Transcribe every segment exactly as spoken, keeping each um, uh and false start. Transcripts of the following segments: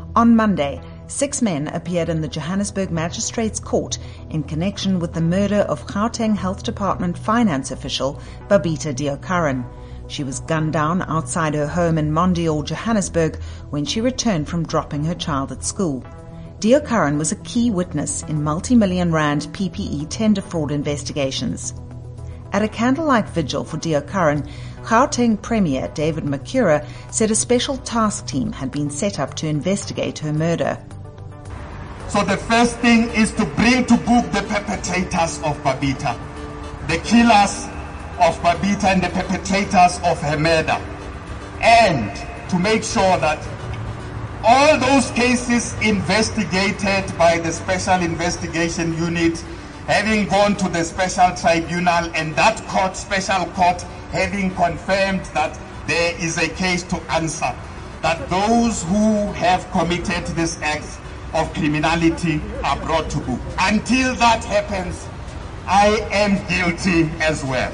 On Monday, six men appeared in the Johannesburg Magistrates Court in connection with the murder of Gauteng Health Department finance official Babita Deokaran. She was gunned down outside her home in Mondial, Johannesburg, when she returned from dropping her child at school. Deokaran was a key witness in multi-million rand P P E tender fraud investigations. At a candlelight vigil for Deokaran, Gauteng Premier David Makhura said a special task team had been set up to investigate her murder. So the first thing is to bring to book the perpetrators of Babita, the killers of Babita and the perpetrators of her murder, and to make sure that all those cases investigated by the Special Investigation Unit having gone to the special tribunal, and that court, special court, having confirmed that there is a case to answer, that those who have committed this act of criminality are brought to book. Until that happens, I am guilty as well.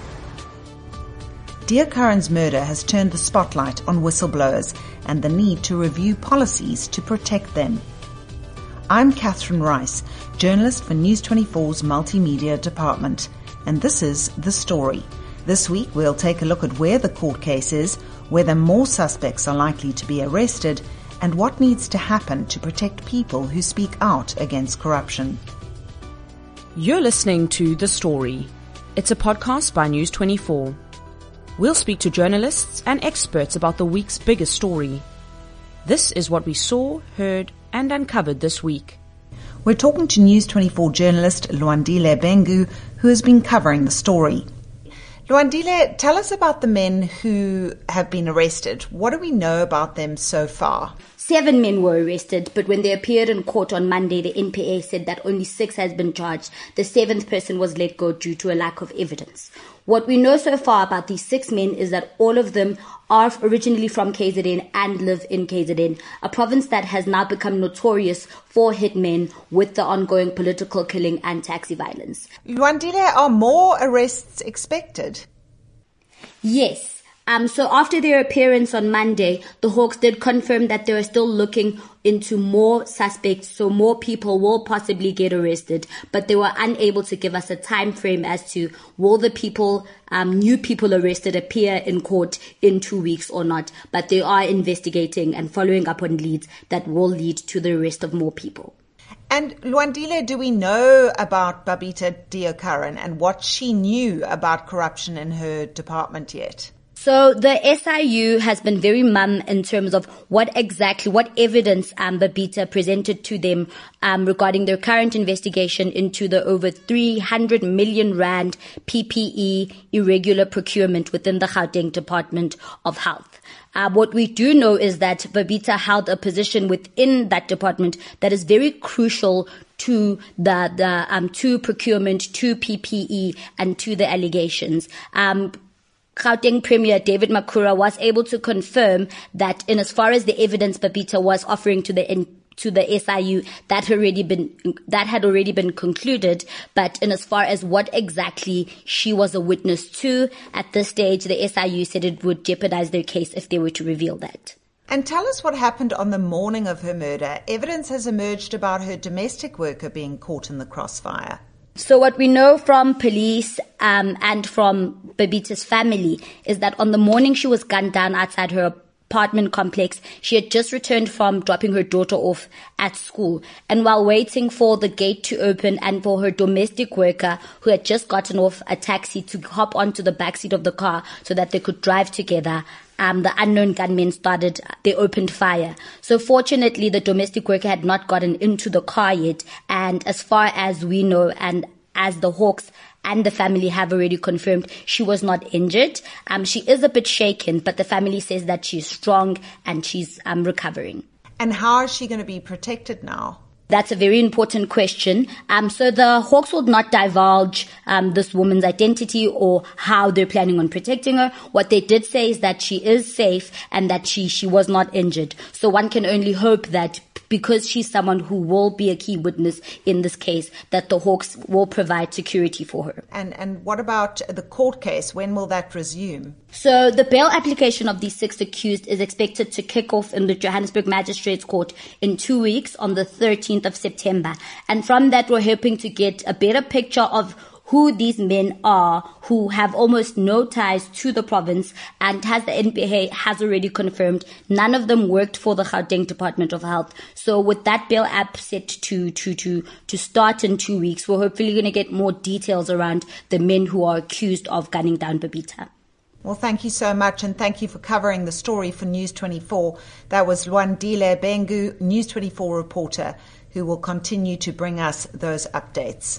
Deokaran's murder has turned the spotlight on whistleblowers and the need to review policies to protect them. I'm Catherine Rice, journalist for News twenty-four's Multimedia Department, and this is The Story. This week we'll take a look at where the court case is, whether more suspects are likely to be arrested, and what needs to happen to protect people who speak out against corruption. You're listening to The Story. It's a podcast by News twenty-four. We'll speak to journalists and experts about the week's biggest story. This is what we saw, heard, and uncovered this week. We're talking to News twenty-four journalist Lwandile Bengu, who has been covering the story. Lwandile, tell us about the men who have been arrested. What do we know about them so far? Seven men were arrested, but when they appeared in court on Monday, the N P A said that only six has been charged. The seventh person was let go due to a lack of evidence. What we know so far about these six men is that all of them are originally from K Z N and live in K Z N, a province that has now become notorious for hitmen with the ongoing political killing and taxi violence. Lwandile, are more arrests expected? Yes. Um, so after their appearance on Monday, the Hawks did confirm that they are still looking into more suspects, so more people will possibly get arrested, but they were unable to give us a time frame as to will the people, um, new people arrested appear in court in two weeks or not, but they are investigating and following up on leads that will lead to the arrest of more people. And Lwandile, do we know about Babita Deokaran and what she knew about corruption in her department yet? So the S I U has been very mum in terms of what exactly, what evidence um, Babita presented to them um, regarding their current investigation into the over three hundred million rand P P E irregular procurement within the Gauteng Department of Health. Uh, what we do know is that Babita held a position within that department that is very crucial to the, the um, to procurement, to P P E, and to the allegations. Um, Gauteng Premier David Makhura was able to confirm that in as far as the evidence Babita was offering to the to the S I U, that had already been that had already been concluded. But in as far as what exactly she was a witness to, at this stage, the S I U said it would jeopardize their case if they were to reveal that. And tell us what happened on the morning of her murder. Evidence has emerged about her domestic worker being caught in the crossfire. So what we know from police um, and from Babita's family is that on the morning she was gunned down outside her apartment complex, she had just returned from dropping her daughter off at school. And while waiting for the gate to open and for her domestic worker, who had just gotten off a taxi, to hop onto the backseat of the car so that they could drive together, Um, the unknown gunmen started, they opened fire. So fortunately, the domestic worker had not gotten into the car yet. And as far as we know, and as the Hawks and the family have already confirmed, she was not injured. Um, she is a bit shaken, but the family says that she's strong and she's um, recovering. And how is she going to be protected now? That's a very important question. Um, so the Hawks will not divulge um, this woman's identity or how they're planning on protecting her. What they did say is that she is safe and that she, she was not injured. So one can only hope that because she's someone who will be a key witness in this case, that the Hawks will provide security for her. And and what about the court case? When will that resume? So the bail application of these six accused is expected to kick off in the Johannesburg Magistrates Court in two weeks on the thirteenth of September. And from that, we're hoping to get a better picture of who these men are, who have almost no ties to the province, and as the N P A has already confirmed, none of them worked for the Gauteng Department of Health. So with that bail app set to to to to start in two weeks, we're hopefully going to get more details around the men who are accused of gunning down Babita. Well, thank you so much, and thank you for covering the story for News twenty-four. That was Lwandile Bengu, News twenty-four reporter, who will continue to bring us those updates.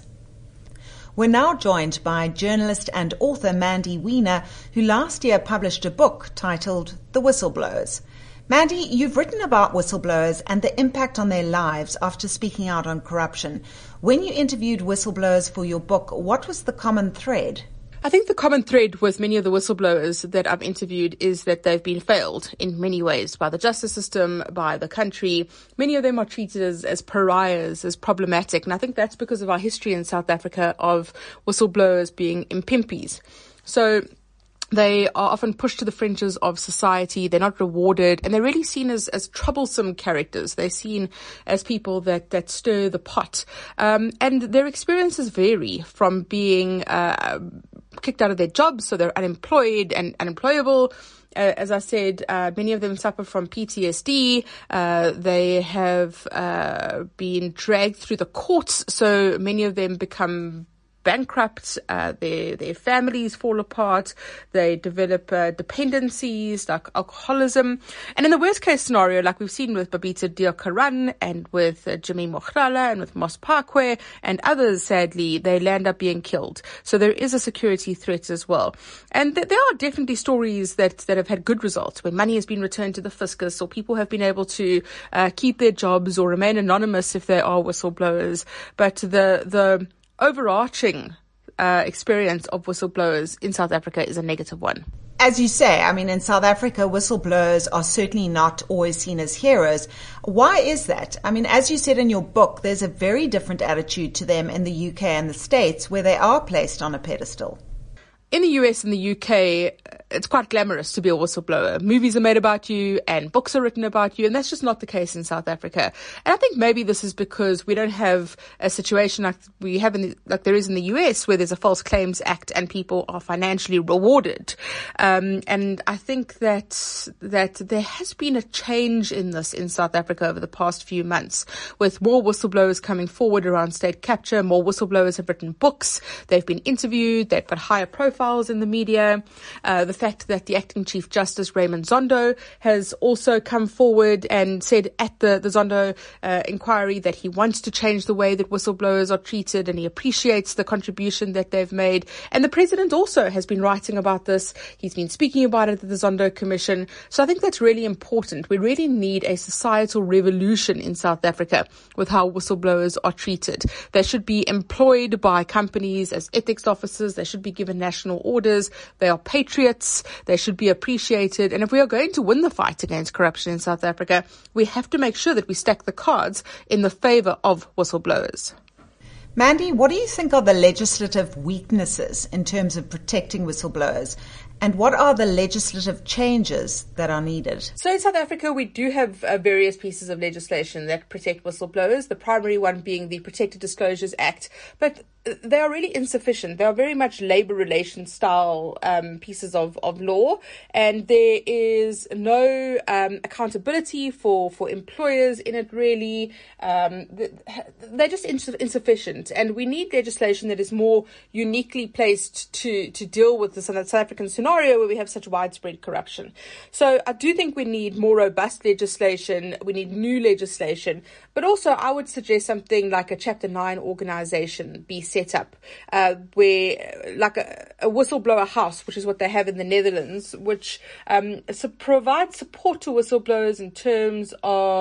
We're now joined by journalist and author Mandy Wiener, who last year published a book titled The Whistleblowers. Mandy, you've written about whistleblowers and the impact on their lives after speaking out on corruption. When you interviewed whistleblowers for your book, what was the common thread? I think the common thread with many of the whistleblowers that I've interviewed is that they've been failed in many ways by the justice system, by the country. Many of them are treated as, as pariahs, as problematic. And I think that's because of our history in South Africa of whistleblowers being impimpies. So they are often pushed to the fringes of society. They're not rewarded, and they're really seen as, as troublesome characters. They're seen as people that, that stir the pot. Um, and their experiences vary from being uh, kicked out of their jobs, so they're unemployed and unemployable. Uh, as I said, uh, many of them suffer from P T S D. Uh, they have uh, been dragged through the courts, so many of them become bankrupt, uh, their their families fall apart, they develop uh, dependencies like alcoholism, and in the worst case scenario, like we've seen with Babita Deokaran and with uh, Jimmy Mokhrala and with Mos Phakwe and others, sadly, they land up being killed. So there is a security threat as well. And th- there are definitely stories that, that have had good results, where money has been returned to the fiscus, or people have been able to uh, keep their jobs or remain anonymous if they are whistleblowers. But the the overarching uh, experience of whistleblowers in South Africa is a negative one. As you say, I mean, in South Africa, whistleblowers are certainly not always seen as heroes. Why is that? I mean, as you said in your book, there's a very different attitude to them in the U K and the States, where they are placed on a pedestal. In the U S and the U K, it's quite glamorous to be a whistleblower. Movies are made about you and books are written about you, and that's just not the case in South Africa. And I think maybe this is because we don't have a situation like we have in the, like there is in the U S, where there's a False Claims Act and people are financially rewarded. Um, and I think that that there has been a change in this in South Africa over the past few months, with more whistleblowers coming forward around state capture. More whistleblowers have written books. They've been interviewed. They've got higher profiles in the media. Uh, the fact that the acting Chief Justice Raymond Zondo has also come forward and said at the, the Zondo uh, inquiry that he wants to change the way that whistleblowers are treated, and he appreciates the contribution that they've made. And the President also has been writing about this. He's been speaking about it at the Zondo Commission. So I think that's really important. We really need a societal revolution in South Africa with how whistleblowers are treated. They should be employed by companies as ethics officers. They should be given national orders. They are patriots. They should be appreciated. And if we are going to win the fight against corruption in South Africa, we have to make sure that we stack the cards in the favor of whistleblowers. Mandy, what do you think are the legislative weaknesses in terms of protecting whistleblowers? And what are the legislative changes that are needed? So in South Africa, we do have uh, various pieces of legislation that protect whistleblowers, the primary one being the Protected Disclosures Act. But they are really insufficient. They are very much labor relations style um, pieces of, of law, and there is no um, accountability for, for employers in it, really. Um, they're just ins- insufficient, and we need legislation that is more uniquely placed to, to deal with the South African scenario where we have such widespread corruption. So I do think we need more robust legislation. We need new legislation, but also I would suggest something like a Chapter nine organization be set up, uh, where like a, a whistleblower house, which is what they have in the Netherlands, which um, so provides support to whistleblowers in terms of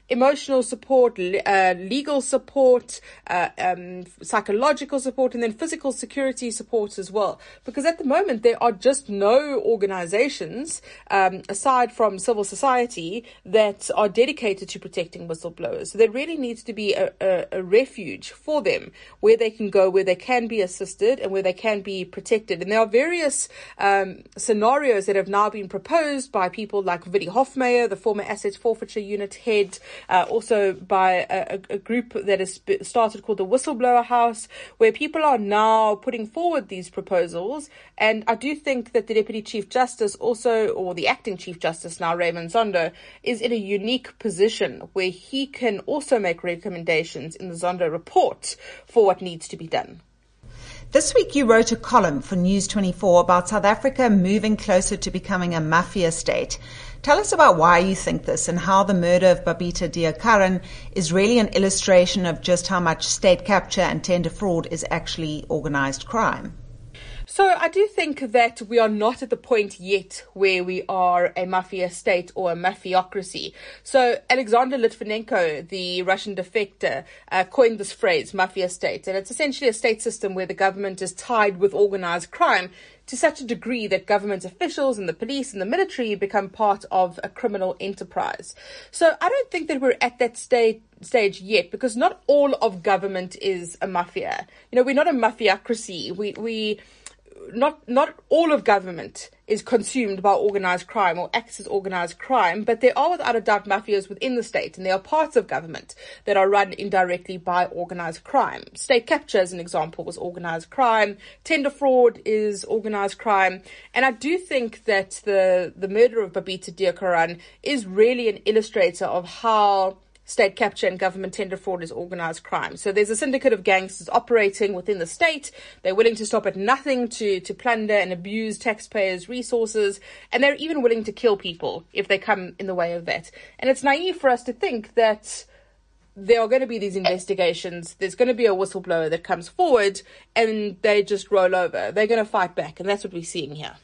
emotional support, uh, legal support, uh, um, psychological support, and then physical security support as well. Because at the moment, there are just no organizations, um, aside from civil society, that are dedicated to protecting whistleblowers. So there really needs to be a, a, a refuge for them where they can go, where they can be assisted and where they can be protected. And there are various um, scenarios that have now been proposed by people like Vidi Hofmeyer, the former Assets Forfeiture Unit head, uh, also by a, a group that has started called the Whistleblower House, where people are now putting forward these proposals. And I do think that the Deputy Chief Justice also, or the Acting Chief Justice now, Raymond Zondo, is in a unique position where he can also make recommendations in the Zondo report for what needs to be done. This week you wrote a column for News twenty-four about South Africa moving closer to becoming a mafia state. Tell us about why you think this and how the murder of Babita Deokaran is really an illustration of just how much state capture and tender fraud is actually organized crime. So I do think that we are not at the point yet where we are a mafia state or a mafiocracy. So Alexander Litvinenko, the Russian defector, uh, coined this phrase, mafia state. And it's essentially a state system where the government is tied with organized crime to such a degree that government officials and the police and the military become part of a criminal enterprise. So I don't think that we're at that state stage yet, because not all of government is a mafia. You know, we're not a mafiocracy. We, we, Not not all of government is consumed by organized crime or acts as organized crime, but there are without a doubt mafias within the state, and there are parts of government that are run indirectly by organized crime. State capture, as an example, was organized crime. Tender fraud is organized crime. And I do think that the, the murder of Babita Deokaran is really an illustrator of how state capture and government tender fraud is organized crime. So there's a syndicate of gangsters operating within the state. They're willing to stop at nothing to, to plunder and abuse taxpayers' resources. And they're even willing to kill people if they come in the way of that. And it's naive for us to think that there are going to be these investigations. There's going to be a whistleblower that comes forward and they just roll over. They're going to fight back. And that's what we're seeing here.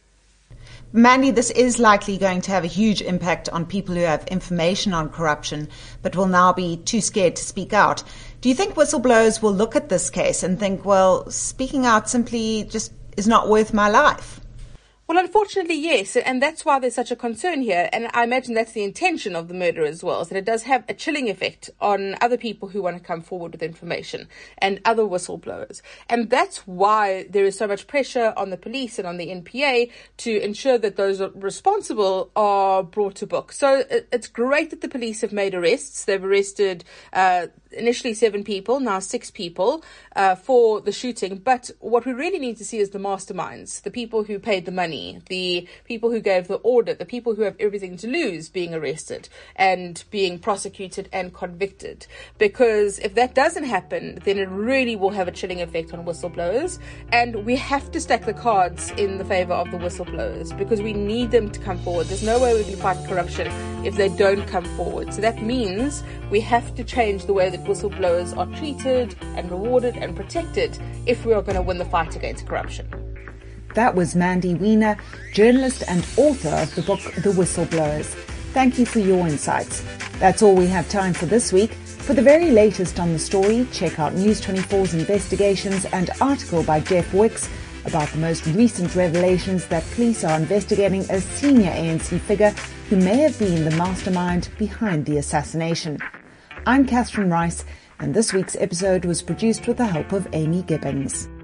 Mandy, this is likely going to have a huge impact on people who have information on corruption, but will now be too scared to speak out. Do you think whistleblowers will look at this case and think, well, speaking out simply just is not worth my life? Well, unfortunately, yes, and that's why there's such a concern here. And I imagine that's the intention of the murder as well, is that it does have a chilling effect on other people who want to come forward with information and other whistleblowers. And that's why there is so much pressure on the police and on the N P A to ensure that those responsible are brought to book. So it's great that the police have made arrests. They've arrested uh, initially seven people, now six people uh, for the shooting. But what we really need to see is the masterminds, the people who paid the money, the people who gave the order, the people who have everything to lose being arrested and being prosecuted and convicted. Because if that doesn't happen, then it really will have a chilling effect on whistleblowers. And we have to stack the cards in the favor of the whistleblowers because we need them to come forward. There's no way we can fight corruption if they don't come forward. So that means we have to change the way that whistleblowers are treated and rewarded and protected if we are going to win the fight against corruption. That was Mandy Wiener, journalist and author of the book The Whistleblowers. Thank you for your insights. That's all we have time for this week. For the very latest on the story, check out News twenty-four's investigations and article by Jeff Wicks about the most recent revelations that police are investigating a senior A N C figure who may have been the mastermind behind the assassination. I'm Catherine Rice, and this week's episode was produced with the help of Amy Gibbons.